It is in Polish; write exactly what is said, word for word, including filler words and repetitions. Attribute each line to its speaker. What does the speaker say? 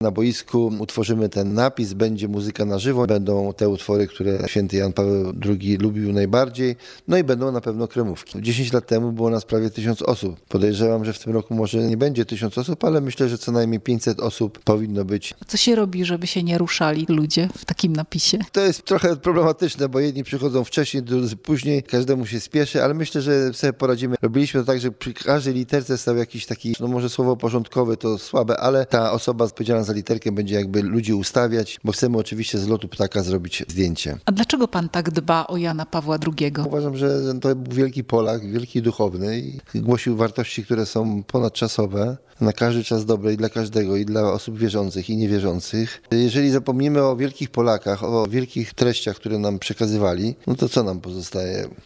Speaker 1: Na boisku utworzymy ten napis, będzie muzyka na żywo, będą te utwory, które święty Jan Paweł drugi lubił najbardziej, no i będą na pewno kremówki. dziesięć lat temu było nas prawie tysiąc osób. Podejrzewam, że w tym roku może nie będzie tysiąc osób, ale myślę, że co najmniej pięćset osób powinno być.
Speaker 2: Co się robi, żeby się nie ruszali ludzie w takim napisie?
Speaker 1: To jest trochę problematyczne, bo jedni przychodzą wcześniej, drudzy później, każdemu się spieszy, ale myślę, że sobie poradzimy. Robiliśmy to tak, że przy każdej literce stał jakiś taki, no może słowo porządkowe to słabe, ale ta osoba odpowiedzialna za literkę będzie jakby ludzi ustawiać, bo chcemy oczywiście z lotu ptaka zrobić zdjęcie.
Speaker 2: A dlaczego pan tak dba o Jana Pawła drugiego?
Speaker 1: Uważam, że to był wielki Polak, wielki duchowny i głosił wartości, które są ponadczasowe, na każdy czas dobre i dla każdego, i dla osób wierzących i niewierzących. Jeżeli zapomnimy o wielkich Polakach, o wielkich treściach, które nam przekazywali, no to co nam pozostaje?